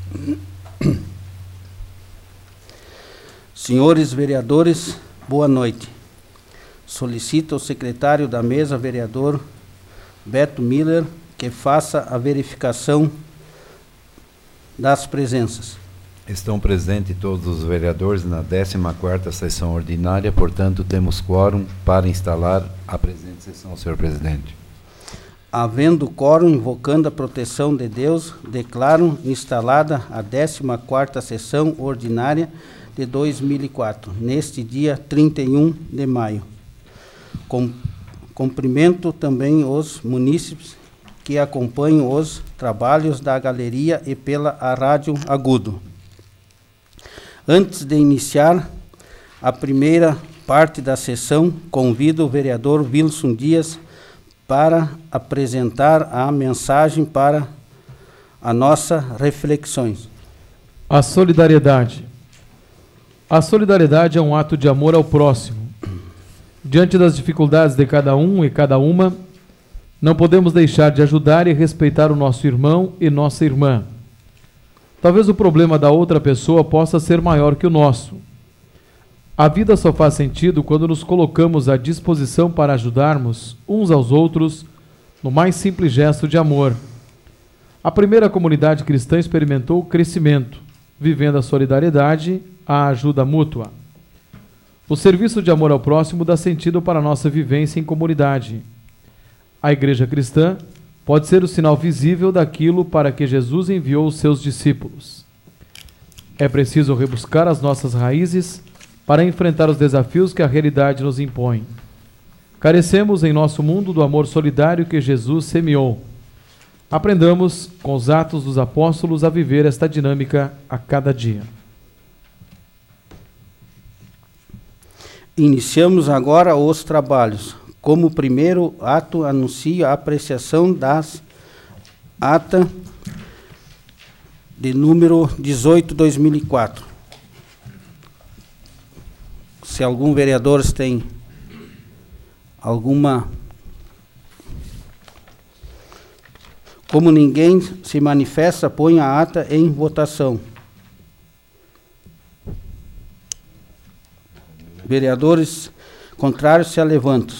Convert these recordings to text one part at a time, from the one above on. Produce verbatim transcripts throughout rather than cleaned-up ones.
Senhores vereadores, boa noite. Solicito ao secretário da mesa, vereador Beto Miller, que faça a verificação das presenças. Estão presentes todos os vereadores na décima quarta sessão ordinária, portanto, temos quórum para instalar a presente sessão, senhor presidente. Havendo quórum, invocando a proteção de Deus, declaro instalada a décima quarta sessão ordinária de dois mil e quatro, neste dia trinta e um de maio. Com, cumprimento também os munícipes que acompanham os trabalhos da galeria e pela a Rádio Agudo. Antes de iniciar a primeira parte da sessão, convido o vereador Wilson Dias para apresentar a mensagem para a nossa reflexões. A solidariedade. A solidariedade é um ato de amor ao próximo. Diante das dificuldades de cada um e cada uma, não podemos deixar de ajudar e respeitar o nosso irmão e nossa irmã. Talvez o problema da outra pessoa possa ser maior que o nosso. A vida só faz sentido quando nos colocamos à disposição para ajudarmos uns aos outros no mais simples gesto de amor. A primeira comunidade cristã experimentou o crescimento, vivendo a solidariedade, a ajuda mútua. O serviço de amor ao próximo dá sentido para a nossa vivência em comunidade. A igreja cristã pode ser o sinal visível daquilo para que Jesus enviou os seus discípulos. É preciso rebuscar as nossas raízes para enfrentar os desafios que a realidade nos impõe. Carecemos em nosso mundo do amor solidário que Jesus semeou. Aprendamos, com os atos dos apóstolos, a viver esta dinâmica a cada dia. Iniciamos agora os trabalhos. Como primeiro ato, anuncio a apreciação das ata de número dezoito, dois mil e quatro. Se algum vereador tem alguma... Como ninguém se manifesta, ponha a ata em votação. Vereadores contrários se alevantam.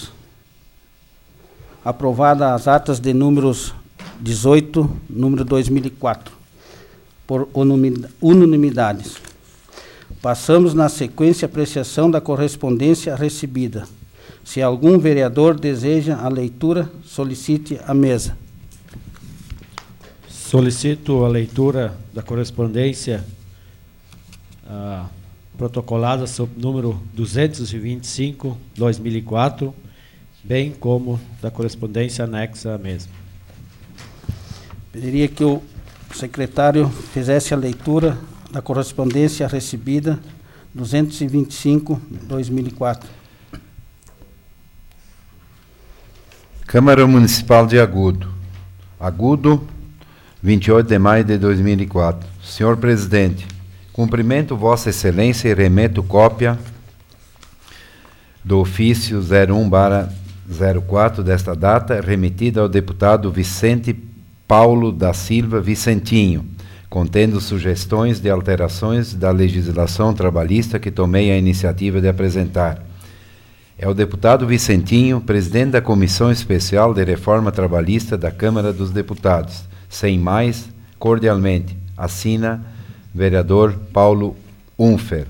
Aprovada as atas de números dezoito, número dois mil e quatro, por unanimidades. Passamos na sequência a apreciação da correspondência recebida. Se algum vereador deseja a leitura, solicite a mesa. Solicito a leitura da correspondência ah, protocolada sob número duzentos e vinte e cinco, dois mil e quatro, bem como da correspondência anexa à mesma. Pediria que o secretário fizesse a leitura da correspondência recebida duzentos e vinte e cinco, dois mil e quatro. Câmara Municipal de Agudo. Agudo, vinte e oito de maio de dois mil e quatro. Senhor Presidente, cumprimento Vossa Excelência e remeto cópia do ofício zero um barra zero quatro desta data, remetida ao deputado Vicente Paulo da Silva Vicentinho, contendo sugestões de alterações da legislação trabalhista que tomei a iniciativa de apresentar. É o deputado Vicentinho, presidente da Comissão Especial de Reforma Trabalhista da Câmara dos Deputados. Sem mais, cordialmente, assina vereador Paulo Unfer.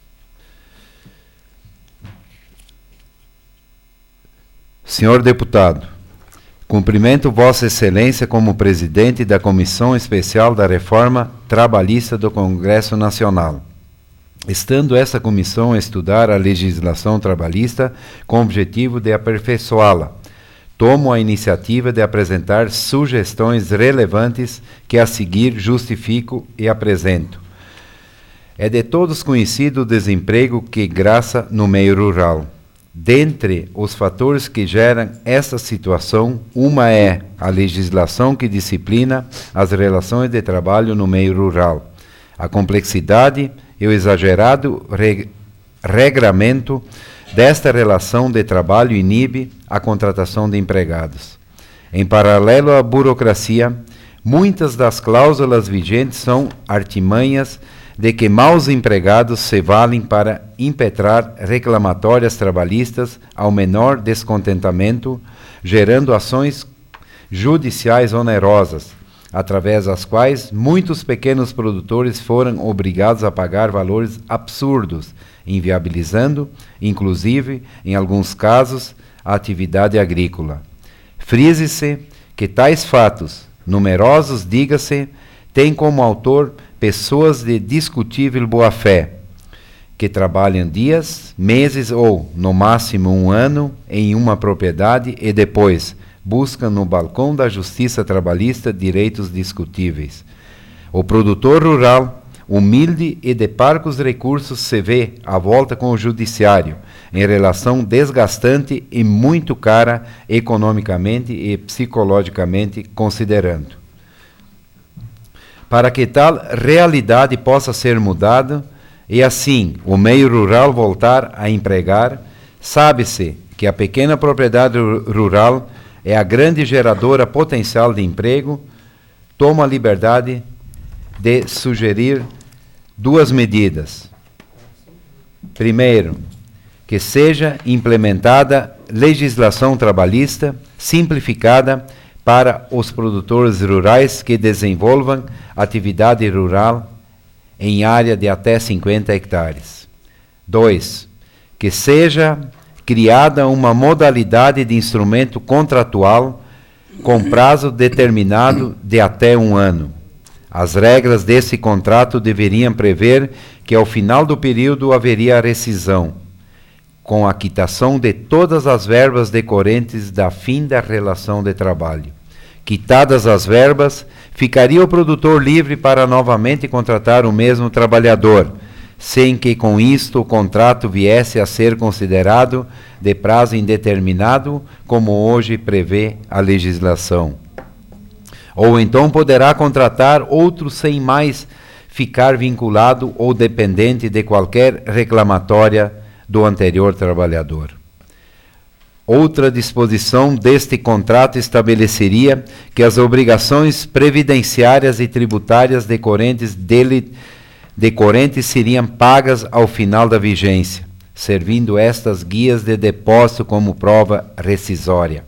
Senhor deputado, cumprimento Vossa Excelência como presidente da Comissão Especial da Reforma Trabalhista do Congresso Nacional. Estando essa comissão a estudar a legislação trabalhista com o objetivo de aperfeiçoá-la, tomo a iniciativa de apresentar sugestões relevantes que a seguir justifico e apresento. É de todos conhecido o desemprego que graça no meio rural. Dentre os fatores que geram essa situação, uma é a legislação que disciplina as relações de trabalho no meio rural, a complexidade e o exagerado reg- regramento desta relação de trabalho inibe a contratação de empregados. Em paralelo à burocracia, Muitas das cláusulas vigentes são artimanhas de que maus empregados se valem para impetrar reclamatórias trabalhistas ao menor descontentamento, gerando ações judiciais onerosas, através das quais muitos pequenos produtores foram obrigados a pagar valores absurdos, inviabilizando, inclusive, em alguns casos, a atividade agrícola. Frise-se que tais fatos, numerosos, diga-se, têm como autor pessoas de discutível boa-fé, que trabalham dias, meses ou, no máximo, um ano em uma propriedade e depois buscam no balcão da justiça trabalhista direitos discutíveis. O produtor rural, humilde e de parcos recursos, se vê à volta com o judiciário, em relação desgastante e muito cara economicamente e psicologicamente considerando. Para que tal realidade possa ser mudada e assim o meio rural voltar a empregar, sabe-se que a pequena propriedade rural é a grande geradora potencial de emprego. Toma a liberdade de sugerir duas medidas. Primeiro, que seja implementada legislação trabalhista simplificada para os produtores rurais que desenvolvam atividade rural em área de até cinquenta hectares. Dois, que seja criada uma modalidade de instrumento contratual com prazo determinado de até um ano. As regras desse contrato deveriam prever que ao final do período haveria a rescisão, com a quitação de todas as verbas decorrentes da fim da relação de trabalho. Quitadas as verbas, ficaria o produtor livre para novamente contratar o mesmo trabalhador, sem que com isto o contrato viesse a ser considerado de prazo indeterminado, como hoje prevê a legislação. Ou então poderá contratar outro sem mais ficar vinculado ou dependente de qualquer reclamatória do anterior trabalhador. Outra disposição deste contrato estabeleceria que as obrigações previdenciárias e tributárias decorrentes dele decorrentes seriam pagas ao final da vigência, servindo estas guias de depósito como prova rescisória.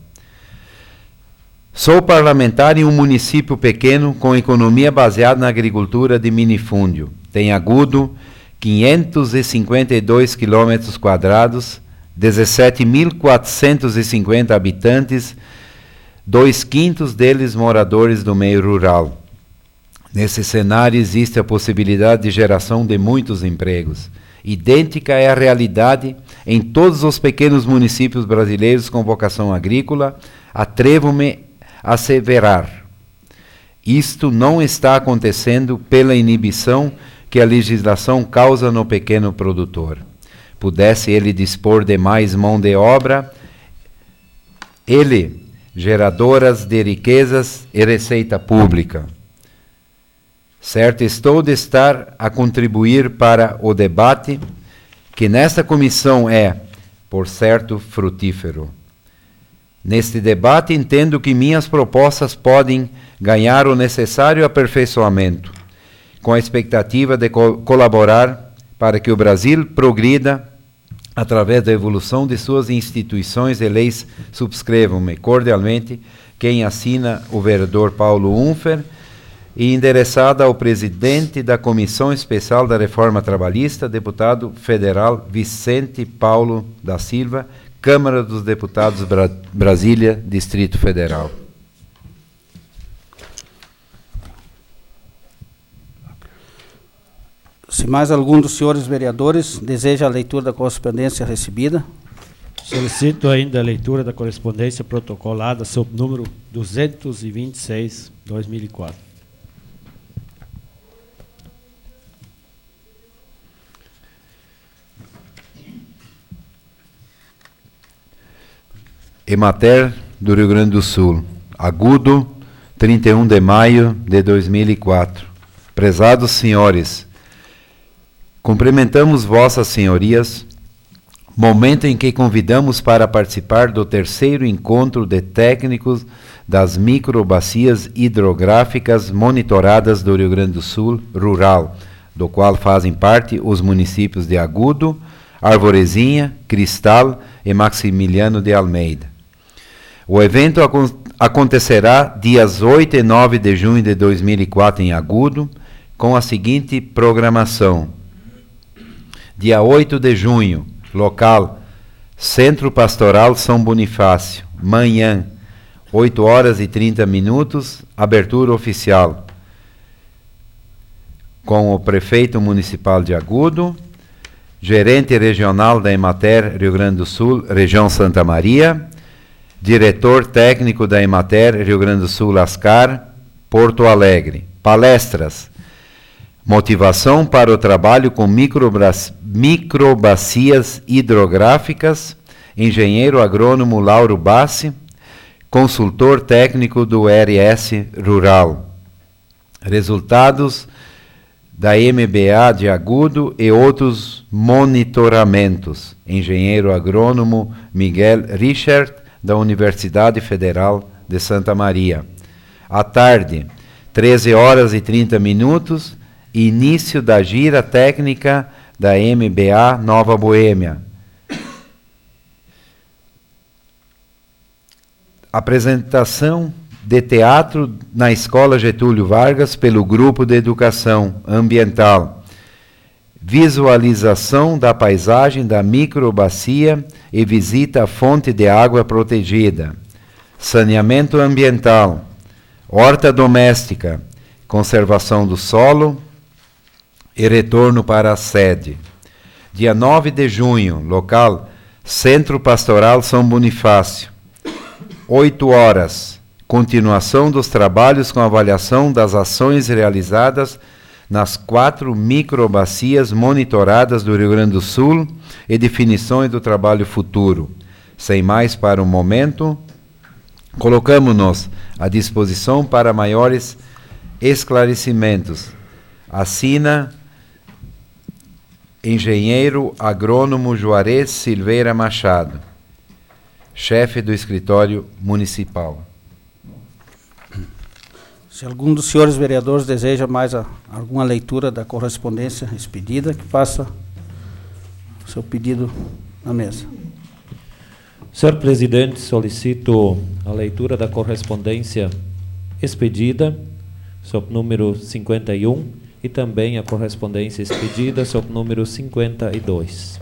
Sou parlamentar em um município pequeno com economia baseada na agricultura de minifúndio. Tem agudo quinhentos e cinquenta e dois quilômetros quadrados, dezessete mil quatrocentos e cinquenta habitantes, dois quintos deles moradores do meio rural. Nesse cenário existe a possibilidade de geração de muitos empregos. Idêntica é a realidade em todos os pequenos municípios brasileiros com vocação agrícola. Atrevo-me a asseverar. Isto não está acontecendo pela inibição que a legislação causa no pequeno produtor. Pudesse ele dispor de mais mão de obra, ele, geradoras de riquezas e receita pública. Certo estou de estar a contribuir para o debate, que nesta comissão é, por certo, frutífero. Neste debate entendo que minhas propostas podem ganhar o necessário aperfeiçoamento, com a expectativa de co- colaborar para que o Brasil progrida através da evolução de suas instituições e leis. Subscrevam-me cordialmente quem assina o vereador Paulo Unfer, e endereçada ao presidente da Comissão Especial da Reforma Trabalhista, deputado federal Vicente Paulo da Silva, Câmara dos Deputados, Bra- Brasília, Distrito Federal. Se mais algum dos senhores vereadores deseja a leitura da correspondência recebida. Solicito ainda a leitura da correspondência protocolada sob número duzentos e vinte e seis, dois mil e quatro. Emater do Rio Grande do Sul, Agudo, trinta e um de maio de dois mil e quatro. Prezados senhores, cumprimentamos vossas senhorias, momento em que convidamos para participar do terceiro encontro de técnicos das microbacias hidrográficas monitoradas do Rio Grande do Sul rural, do qual fazem parte os municípios de Agudo, Arvorezinha, Cristal e Maximiliano de Almeida. O evento acon acontecerá dias oito e nove de junho de dois mil e quatro em Agudo, com a seguinte programação. Dia oito de junho, local Centro Pastoral São Bonifácio, manhã, oito horas e trinta minutos, abertura oficial, com o prefeito municipal de Agudo, gerente regional da Emater Rio Grande do Sul, região Santa Maria, diretor técnico da Emater Rio Grande do Sul, Ascar, Porto Alegre. Palestras: motivação para o trabalho com microbacias hidrográficas, engenheiro agrônomo Lauro Bassi, consultor técnico do R S Rural. Resultados da M B A de Agudo e outros monitoramentos. Engenheiro agrônomo Miguel Richard, da Universidade Federal de Santa Maria. À tarde, treze horas e trinta minutos, início da gira técnica da M B A Nova Boêmia. Apresentação de teatro na Escola Getúlio Vargas pelo Grupo de Educação Ambiental. Visualização da paisagem da microbacia e visita à fonte de água protegida. Saneamento ambiental. Horta doméstica. Conservação do solo e retorno para a sede. Dia nove de junho, local Centro Pastoral São Bonifácio. oito horas. Continuação dos trabalhos com avaliação das ações realizadas nas quatro microbacias monitoradas do Rio Grande do Sul e definições do trabalho futuro. Sem mais para o momento, colocamos-nos à disposição para maiores esclarecimentos. Assina engenheiro agrônomo Juarez Silveira Machado, chefe do escritório municipal. Se algum dos senhores vereadores deseja mais a, alguma leitura da correspondência expedida, que faça o seu pedido na mesa. Senhor presidente, solicito a leitura da correspondência expedida, sob número cinquenta e um, e também a correspondência expedida, sob número cinquenta e dois.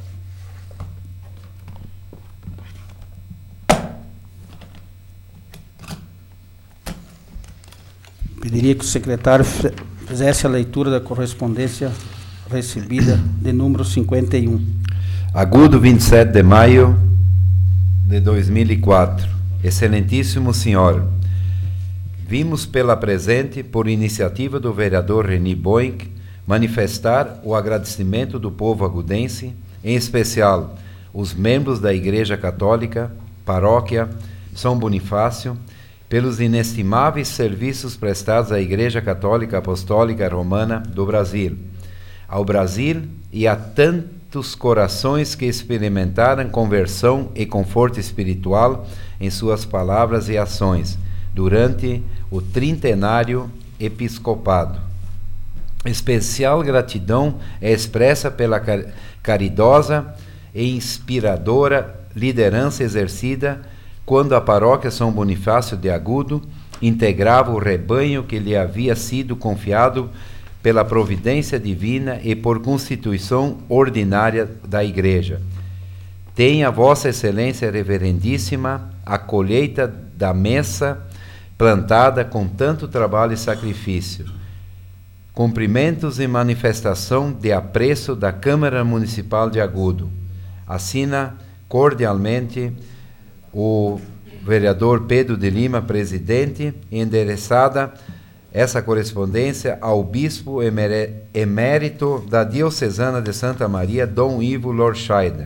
Pediria que o secretário fizesse a leitura da correspondência recebida de número cinquenta e um. Agudo, vinte e sete de maio de dois mil e quatro. Excelentíssimo senhor, vimos pela presente, por iniciativa do vereador Reni Boink, manifestar o agradecimento do povo agudense, em especial os membros da Igreja Católica, Paróquia São Bonifácio, pelos inestimáveis serviços prestados à Igreja Católica Apostólica Romana do Brasil, ao Brasil e a tantos corações que experimentaram conversão e conforto espiritual em suas palavras e ações durante o trintenário episcopado. Especial gratidão é expressa pela car caridosa e inspiradora liderança exercida quando a paróquia São Bonifácio de Agudo integrava o rebanho que lhe havia sido confiado pela providência divina e por constituição ordinária da Igreja. Tenha Vossa Excelência Reverendíssima a colheita da messa plantada com tanto trabalho e sacrifício. Cumprimentos e manifestação de apreço da Câmara Municipal de Agudo. Assina cordialmente o vereador Pedro de Lima, presidente, endereçada essa correspondência ao bispo emérito da Diocesana de Santa Maria, Dom Ivo Lorscheider.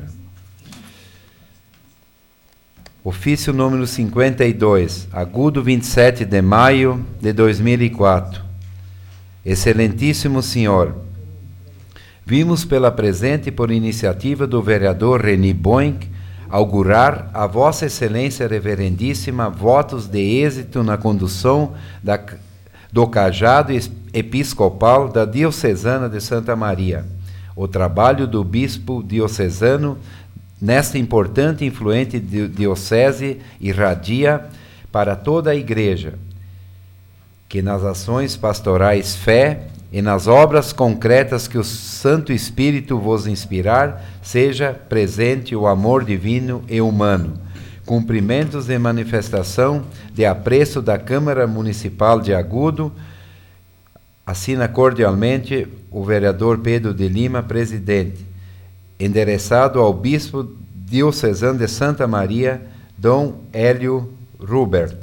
Ofício número cinquenta e dois, Agudo, vinte e sete de maio de dois mil e quatro. Excelentíssimo senhor, vimos pela presente, por iniciativa do vereador Reni Boink, augurar a Vossa Excelência Reverendíssima votos de êxito na condução da, do cajado episcopal da Diocesana de Santa Maria, o trabalho do bispo diocesano nesta importante e influente diocese irradia para toda a Igreja, que nas ações pastorais fé e nas obras concretas que o Santo Espírito vos inspirar, seja presente o amor divino e humano. Cumprimentos e manifestação de apreço da Câmara Municipal de Agudo. Assina cordialmente o vereador Pedro de Lima, presidente. Endereçado ao Bispo Diocesano de Santa Maria, Dom Hélio Rubert.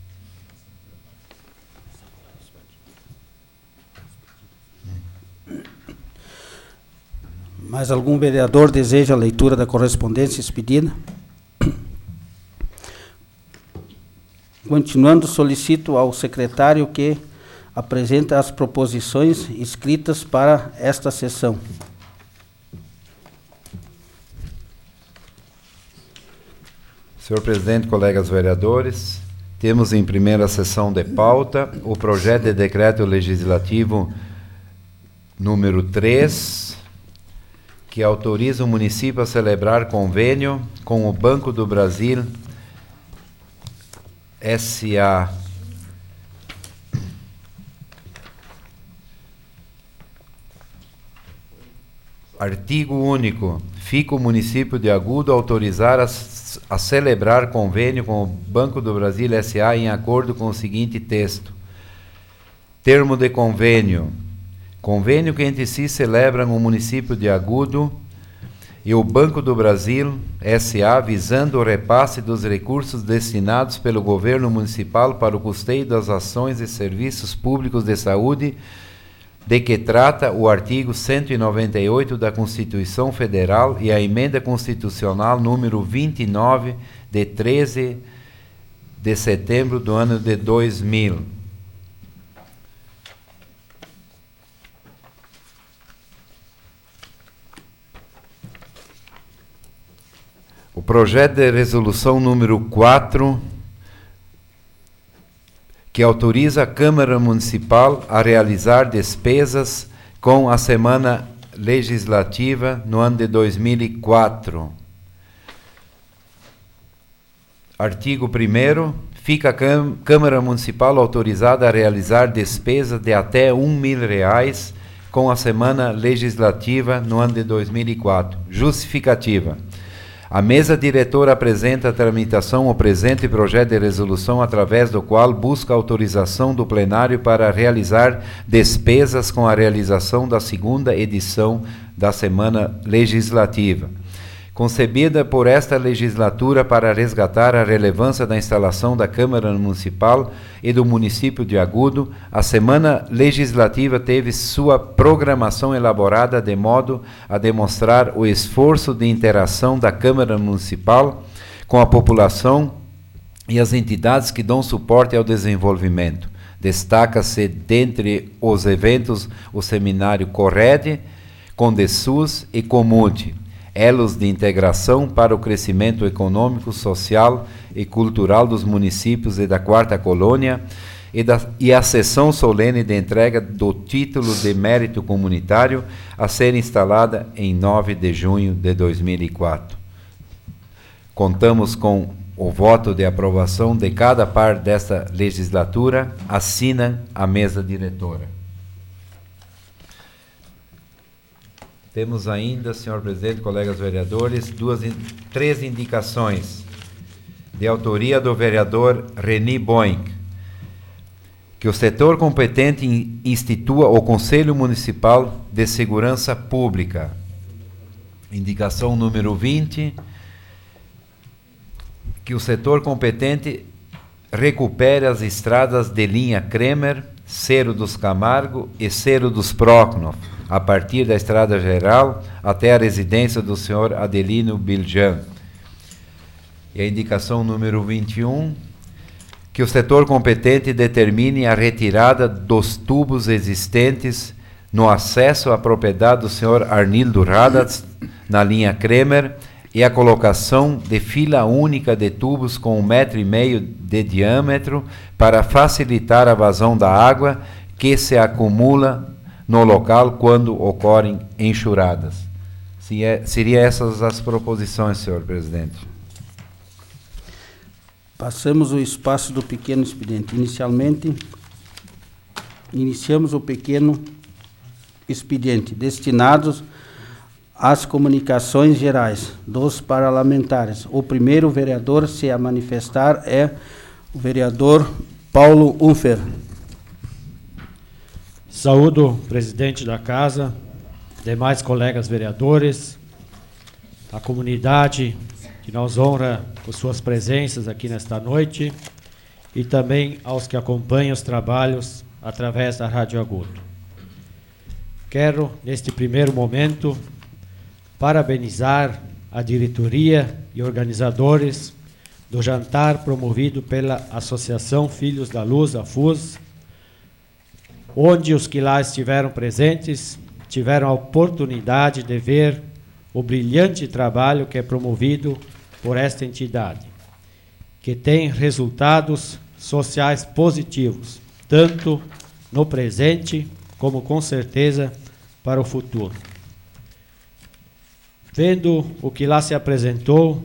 Mais algum vereador deseja a leitura da correspondência expedida? Continuando, solicito ao secretário que apresente as proposições escritas para esta sessão. Senhor presidente, colegas vereadores, temos em primeira sessão de pauta o projeto de decreto legislativo número três, que autoriza o município a celebrar convênio com o Banco do Brasil S A Artigo único. Fica o município de Agudo autorizar a, a celebrar convênio com o Banco do Brasil S A em acordo com o seguinte texto. Termo de convênio. Convênio que entre si celebram o município de Agudo e o Banco do Brasil S A visando o repasse dos recursos destinados pelo governo municipal para o custeio das ações e serviços públicos de saúde, de que trata o artigo cento e noventa e oito da Constituição Federal e a emenda constitucional número vinte e nove, de treze de setembro do ano de dois mil. O projeto de resolução número quatro, que autoriza a Câmara Municipal a realizar despesas com a Semana Legislativa no ano de dois mil e quatro. Artigo primeiro. Fica a Câmara Municipal autorizada a realizar despesas de até um mil reais com a Semana Legislativa no ano de dois mil e quatro. Justificativa. A mesa diretora apresenta a tramitação o presente projeto de resolução através do qual busca autorização do plenário para realizar despesas com a realização da segunda edição da Semana Legislativa. Concebida por esta legislatura para resgatar a relevância da instalação da Câmara Municipal e do município de Agudo, a Semana Legislativa teve sua programação elaborada de modo a demonstrar o esforço de interação da Câmara Municipal com a população e as entidades que dão suporte ao desenvolvimento. Destaca-se, dentre os eventos, o seminário Correde, Condesus e Comude, elos de integração para o crescimento econômico, social e cultural dos municípios e da Quarta Colônia, e, da, e a sessão solene de entrega do título de mérito comunitário a ser instalada em nove de junho de dois mil e quatro. Contamos com o voto de aprovação de cada par desta legislatura. Assina a mesa diretora. Temos ainda, senhor presidente, colegas vereadores, duas, três indicações de autoria do vereador Reni Boink, que o setor competente institua o Conselho Municipal de Segurança Pública. Indicação número vinte, que o setor competente recupere as estradas de linha Kremer, Cerro dos Camargo e Cerro dos Prócnof, a partir da Estrada Geral até a residência do senhor Adelino Biljan. E a indicação número vinte e um, que o setor competente determine a retirada dos tubos existentes no acesso à propriedade do senhor Arnildo Radatz, na linha Kremer, e a colocação de fila única de tubos com um metro e meio de diâmetro para facilitar a vazão da água que se acumula no local quando ocorrem enxurradas. Se é, seria essas as proposições, senhor presidente. Passamos o espaço do pequeno expediente. Inicialmente, iniciamos o pequeno expediente, destinados às comunicações gerais dos parlamentares. O primeiro vereador se a manifestar é o vereador Paulo Unfer. Saúdo o presidente da casa, demais colegas vereadores, a comunidade que nos honra com suas presenças aqui nesta noite e também aos que acompanham os trabalhos através da Rádio Agudo. Quero, neste primeiro momento, parabenizar a diretoria e organizadores do jantar promovido pela Associação Filhos da Luz, a F U S, onde os que lá estiveram presentes tiveram a oportunidade de ver o brilhante trabalho que é promovido por esta entidade, que tem resultados sociais positivos, tanto no presente como, com certeza, para o futuro. Vendo o que lá se apresentou,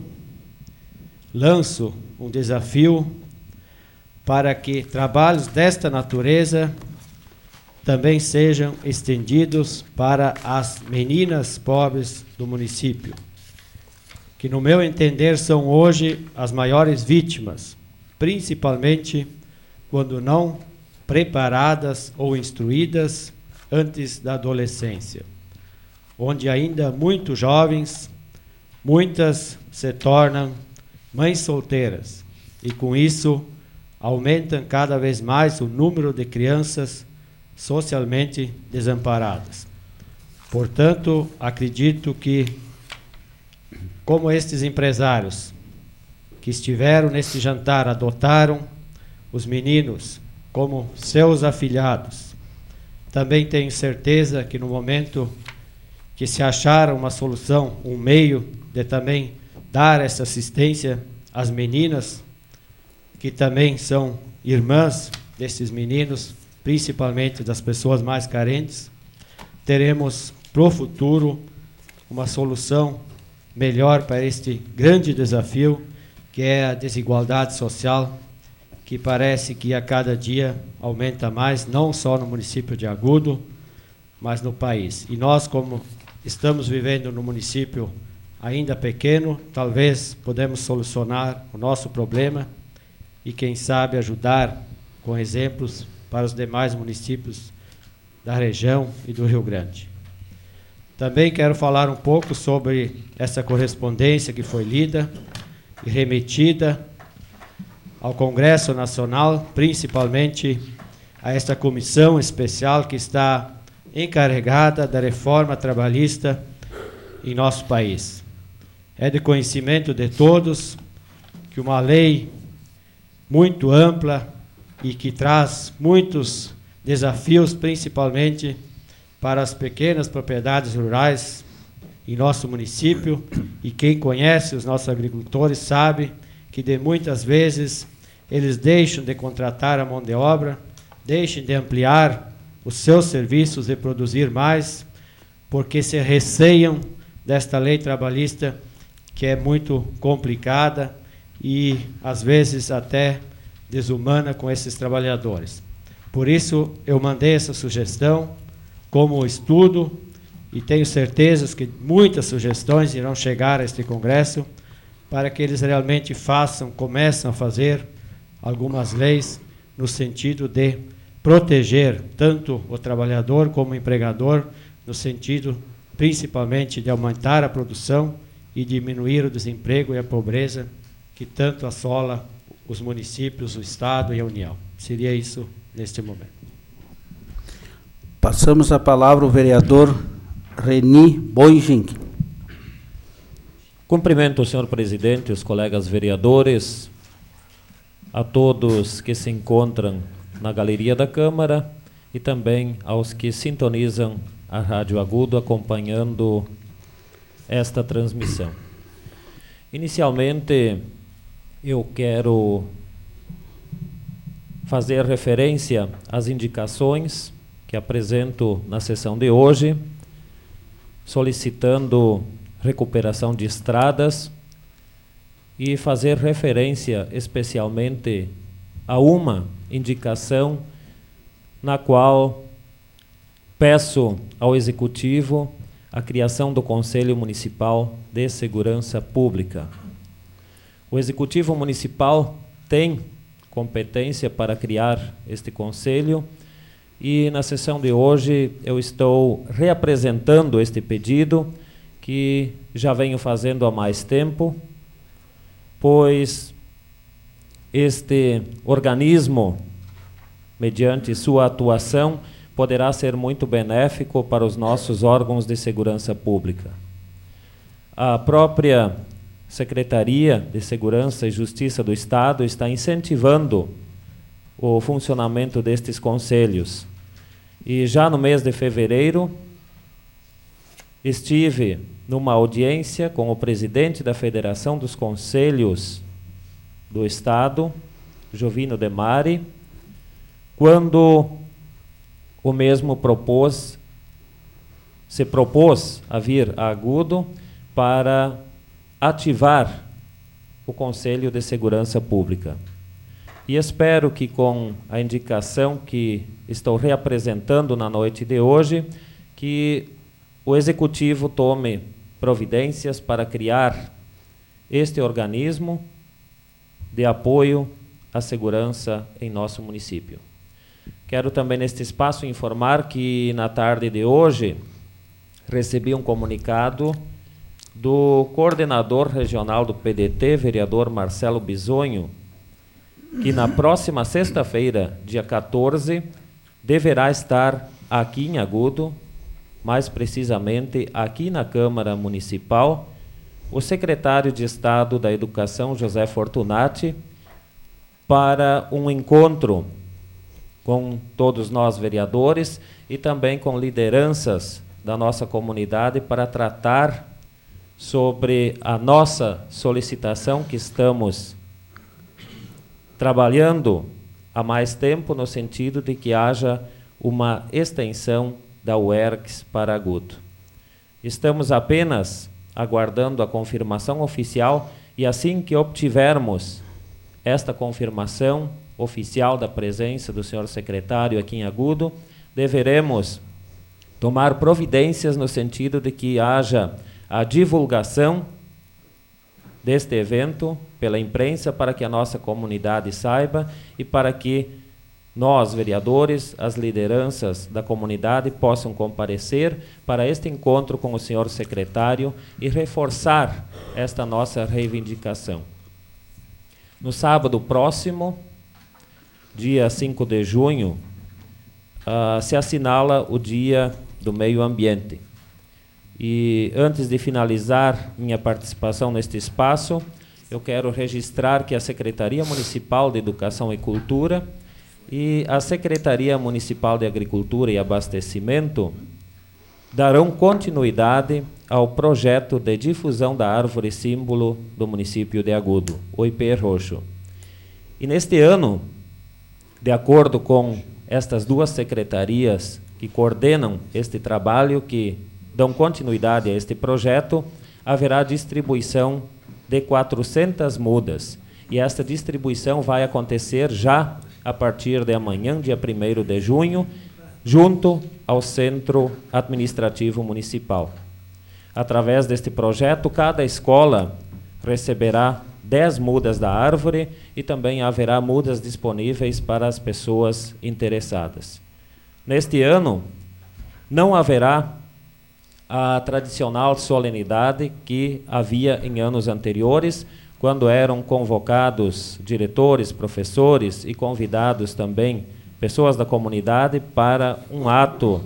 lanço um desafio para que trabalhos desta natureza também sejam estendidos para as meninas pobres do município, que, no meu entender, são hoje as maiores vítimas, principalmente quando não preparadas ou instruídas antes da adolescência, onde ainda muito jovens, muitas se tornam mães solteiras e, com isso, aumentam cada vez mais o número de crianças socialmente desamparadas. Portanto, acredito que, como estes empresários que estiveram neste jantar adotaram os meninos como seus afilhados, também tenho certeza que no momento que se achar uma solução, um meio de também dar essa assistência às meninas, que também são irmãs desses meninos, principalmente das pessoas mais carentes, teremos para o futuro uma solução melhor para este grande desafio, que é a desigualdade social, que parece que a cada dia aumenta mais, não só no município de Agudo, mas no país. E nós, como estamos vivendo no município ainda pequeno, talvez podemos solucionar o nosso problema e, quem sabe, ajudar com exemplos para os demais municípios da região e do Rio Grande. Também quero falar um pouco sobre essa correspondência que foi lida e remetida ao Congresso Nacional, principalmente a esta comissão especial que está encarregada da reforma trabalhista em nosso país. É de conhecimento de todos que uma lei muito ampla e que traz muitos desafios, principalmente para as pequenas propriedades rurais em nosso município, e quem conhece os nossos agricultores sabe que de muitas vezes eles deixam de contratar a mão de obra, deixam de ampliar os seus serviços e produzir mais, porque se receiam desta lei trabalhista, que é muito complicada e às vezes até desumana com esses trabalhadores. Por isso eu mandei essa sugestão como estudo e tenho certeza que muitas sugestões irão chegar a este congresso para que eles realmente façam, começam a fazer algumas leis no sentido de proteger tanto o trabalhador como o empregador, no sentido principalmente de aumentar a produção e diminuir o desemprego e a pobreza que tanto assola os municípios, o Estado e a União. Seria isso neste momento. Passamos a palavra ao vereador Reni Boijink. Cumprimento o senhor presidente, os colegas vereadores, a todos que se encontram na galeria da Câmara e também aos que sintonizam a Rádio Agudo acompanhando esta transmissão. Inicialmente, eu quero fazer referência às indicações que apresento na sessão de hoje, solicitando recuperação de estradas e fazer referência especialmente a uma indicação na qual peço ao Executivo a criação do Conselho Municipal de Segurança Pública. O Executivo Municipal tem competência para criar este conselho e na sessão de hoje eu estou reapresentando este pedido que já venho fazendo há mais tempo, pois este organismo, mediante sua atuação, poderá ser muito benéfico para os nossos órgãos de segurança pública. A própria Secretaria de Segurança e Justiça do Estado está incentivando o funcionamento destes conselhos. E já no mês de fevereiro, estive numa audiência com o presidente da Federação dos Conselhos do Estado, Jovino De Mari, quando o mesmo propôs, se propôs a vir a Agudo para ativar o Conselho de Segurança Pública. E espero que com a indicação que estou reapresentando na noite de hoje, que o Executivo tome providências para criar este organismo de apoio à segurança em nosso município. Quero também neste espaço informar que na tarde de hoje recebi um comunicado do coordenador regional do P D T, vereador Marcelo Bisonho, que na próxima sexta-feira, dia quatorze, deverá estar aqui em Agudo, mais precisamente aqui na Câmara Municipal, o secretário de Estado da Educação, José Fortunati, para um encontro com todos nós vereadores e também com lideranças da nossa comunidade para tratar sobre a nossa solicitação que estamos trabalhando há mais tempo no sentido de que haja uma extensão da U E R C S para Agudo. Estamos apenas aguardando a confirmação oficial e assim que obtivermos esta confirmação oficial da presença do senhor secretário aqui em Agudo, deveremos tomar providências no sentido de que haja a divulgação deste evento pela imprensa para que a nossa comunidade saiba e para que nós, vereadores, as lideranças da comunidade possam comparecer para este encontro com o senhor secretário e reforçar esta nossa reivindicação. No sábado próximo, dia cinco de junho, uh, se assinala o Dia do Meio Ambiente. E antes de finalizar minha participação neste espaço, eu quero registrar que a Secretaria Municipal de Educação e Cultura e a Secretaria Municipal de Agricultura e Abastecimento darão continuidade ao projeto de difusão da árvore símbolo do município de Agudo, o ipê roxo. E neste ano, de acordo com estas duas secretarias que coordenam este trabalho, que dão continuidade a este projeto, haverá distribuição de quatrocentas mudas. E esta distribuição vai acontecer já a partir de amanhã, dia primeiro de junho, junto ao Centro Administrativo Municipal. Através deste projeto, cada escola receberá dez mudas da árvore e também haverá mudas disponíveis para as pessoas interessadas. Neste ano, não haverá a tradicional solenidade que havia em anos anteriores, quando eram convocados diretores, professores e convidados também pessoas da comunidade para um ato,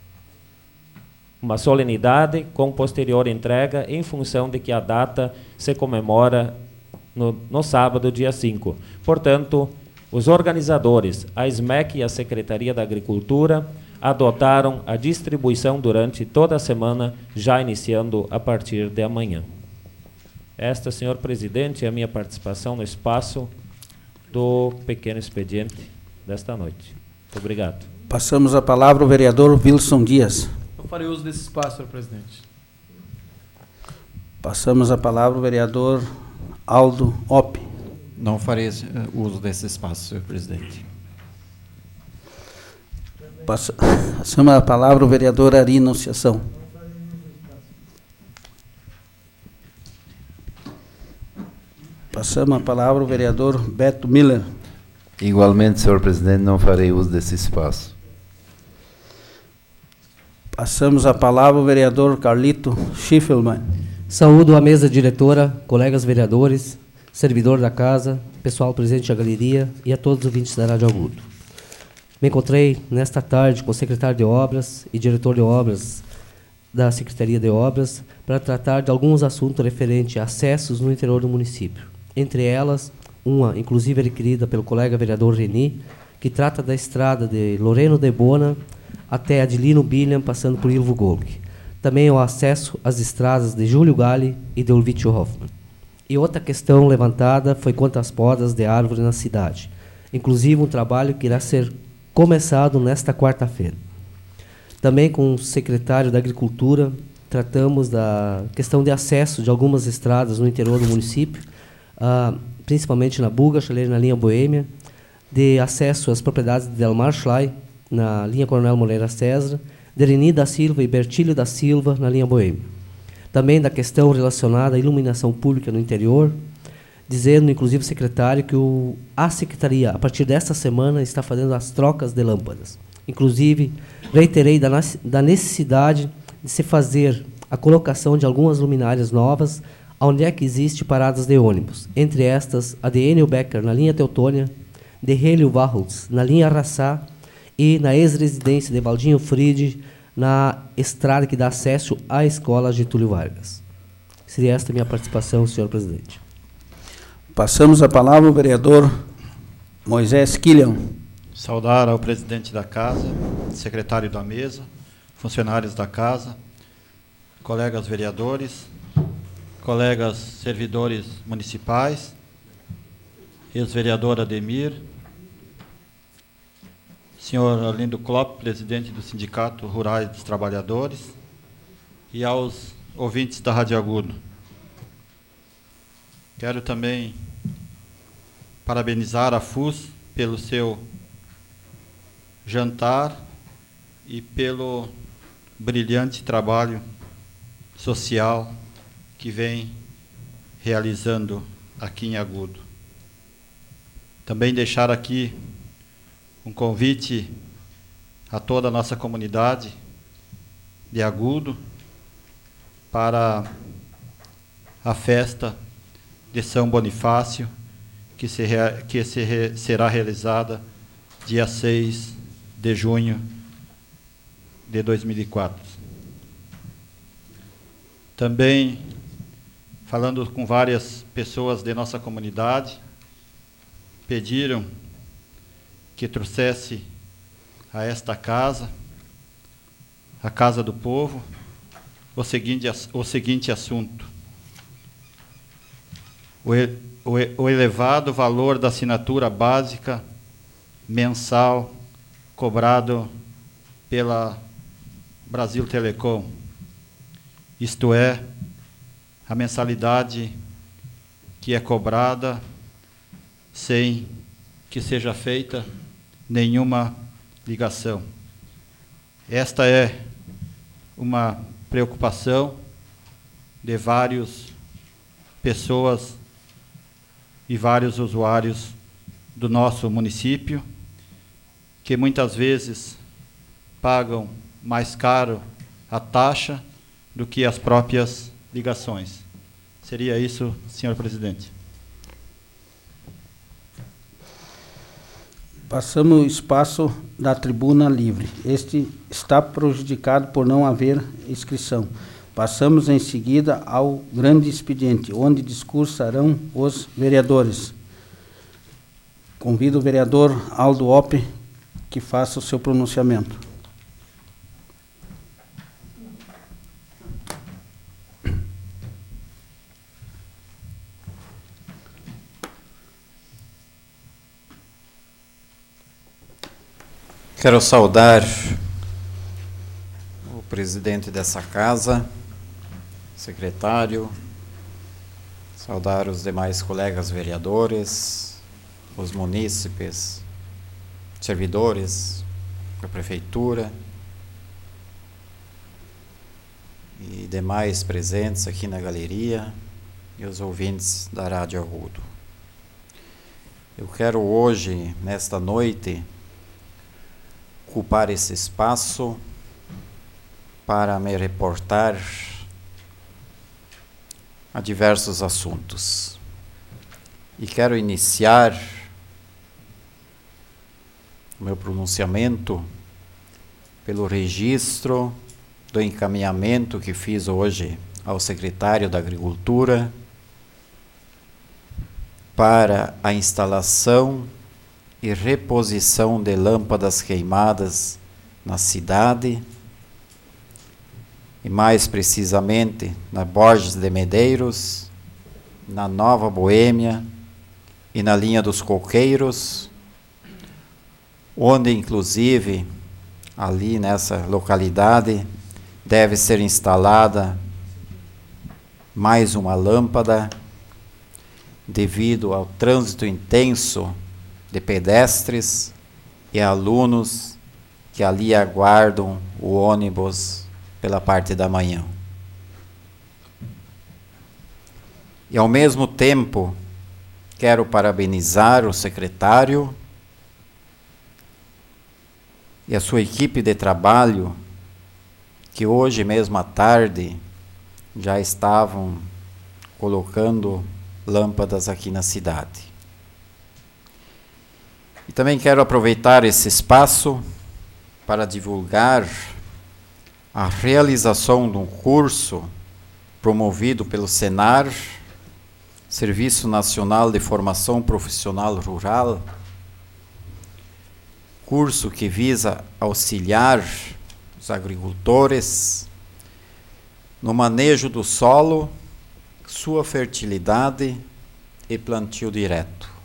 uma solenidade com posterior entrega em função de que a data se comemora no, no sábado, dia cinco. Portanto, os organizadores, a S M E C e a Secretaria da Agricultura, adotaram a distribuição durante toda a semana, já iniciando a partir de amanhã. Esta, senhor presidente, é a minha participação no espaço do pequeno expediente desta noite. Muito obrigado. Passamos a palavra ao vereador Wilson Dias. Eu farei uso desse espaço, senhor presidente. Passamos a palavra ao vereador Aldo Opp. Não farei uso desse espaço, senhor presidente. Passa, passamos a palavra ao vereador Ari Anunciação. Passamos a palavra ao vereador Beto Miller. Igualmente, senhor presidente, não farei uso desse espaço. Passamos a palavra ao vereador Carlito Schiffelmann. Saúdo a mesa diretora, colegas vereadores, servidor da casa, pessoal presente na galeria e a todos os ouvintes da Rádio Agudo. Me encontrei nesta tarde com o secretário de Obras e diretor de Obras da Secretaria de Obras para tratar de alguns assuntos referentes a acessos no interior do município. Entre elas, uma, inclusive, adquirida pelo colega vereador Reni, que trata da estrada de Loreno de Bona até Adilino Billiam, passando por Ilvo Golg. Também o acesso às estradas de Júlio Galli e de Ulvitio Hoffmann. E outra questão levantada foi quanto às podas de árvore na cidade. Inclusive, um trabalho que irá ser começado nesta quarta-feira. Também com o secretário da Agricultura, tratamos da questão de acesso de algumas estradas no interior do município, ah, principalmente na Buga, Chaleira, na linha Boêmia, de acesso às propriedades de Delmar Schley, na linha Coronel Moreira César, de Reni da Silva e Bertílio da Silva, na linha Boêmia. Também da questão relacionada à iluminação pública no interior, dizendo, inclusive, o secretário, que o, a secretaria, a partir desta semana, está fazendo as trocas de lâmpadas. Inclusive, reiterei da, da necessidade de se fazer a colocação de algumas luminárias novas, onde é que existe paradas de ônibus. Entre estas, a de Enio Becker, na linha Teutônia, de Helio Warholz, na linha Araçá, e na ex-residência de Baldinho Fried, na estrada que dá acesso à escola Getúlio Vargas. Seria esta a minha participação, senhor presidente. Passamos a palavra ao vereador Moisés Quillian. Saudar ao presidente da casa, secretário da mesa, funcionários da casa, colegas vereadores, colegas servidores municipais, ex-vereador Ademir, senhor Arlindo Klopp, presidente do Sindicato Rurais dos Trabalhadores, e aos ouvintes da Rádio Agudo. Quero também parabenizar a F U S pelo seu jantar e pelo brilhante trabalho social que vem realizando aqui em Agudo. Também deixar aqui um convite a toda a nossa comunidade de Agudo para a festa de São Bonifácio, que, se rea, que se re, será realizada dia seis de junho de dois mil e quatro. Também, falando com várias pessoas de nossa comunidade, pediram que trouxesse a esta casa, a Casa do Povo, o seguinte, o seguinte assunto: o, o, o elevado valor da assinatura básica mensal cobrado pela Brasil Telecom, isto é, a mensalidade que é cobrada sem que seja feita nenhuma ligação. Esta é uma preocupação de várias pessoas e vários usuários do nosso município, que muitas vezes pagam mais caro a taxa do que as próprias ligações. Seria isso, senhor presidente. Passamos o espaço da tribuna livre. Este está prejudicado por não haver inscrição. Passamos em seguida ao grande expediente, onde discursarão os vereadores. Convido o vereador Aldo Opp que faça o seu pronunciamento. Quero saudar o presidente dessa casa, secretário, saudar os demais colegas vereadores, os munícipes, servidores da prefeitura e demais presentes aqui na galeria e os ouvintes da Rádio Arrudo. Eu quero hoje, nesta noite, ocupar esse espaço para me reportar a diversos assuntos. E quero iniciar o meu pronunciamento pelo registro do encaminhamento que fiz hoje ao secretário da Agricultura para a instalação e reposição de lâmpadas queimadas na cidade, e mais precisamente na Borges de Medeiros, na Nova Boêmia e na linha dos Coqueiros, onde inclusive ali nessa localidade deve ser instalada mais uma lâmpada devido ao trânsito intenso de pedestres e alunos que ali aguardam o ônibus pela parte da manhã. E ao mesmo tempo, quero parabenizar o secretário e a sua equipe de trabalho, que hoje mesmo à tarde já estavam colocando lâmpadas aqui na cidade. E também quero aproveitar esse espaço para divulgar a realização de um curso promovido pelo Senar, Serviço Nacional de Formação Profissional Rural, curso que visa auxiliar os agricultores no manejo do solo, sua fertilidade e plantio direto.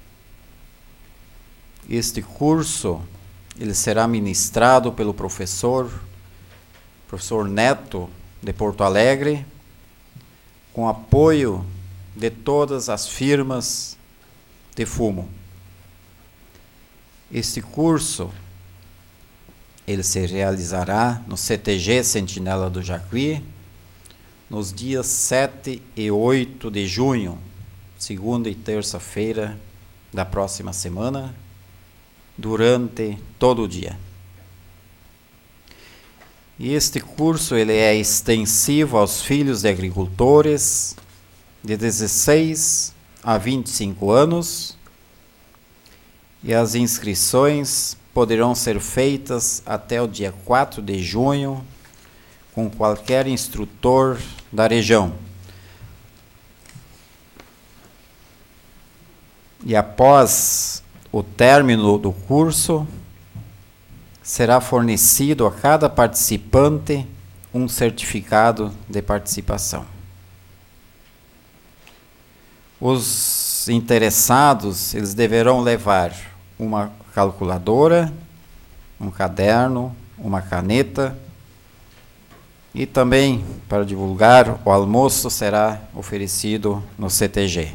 Este curso ele será ministrado pelo professor, professor Neto, de Porto Alegre, com apoio de todas as firmas de fumo. Este curso ele se realizará no C T G Sentinela do Jacuí, nos dias sete e oito de junho, segunda e terça-feira da próxima semana, durante todo o dia. E este curso ele é extensivo aos filhos de agricultores de dezesseis a vinte e cinco anos, e as inscrições poderão ser feitas até o dia quatro de junho com qualquer instrutor da região. E após o término do curso, será fornecido a cada participante um certificado de participação. Os interessados, eles deverão levar uma calculadora, um caderno, uma caneta, e também, para divulgar, o almoço será oferecido no C T G.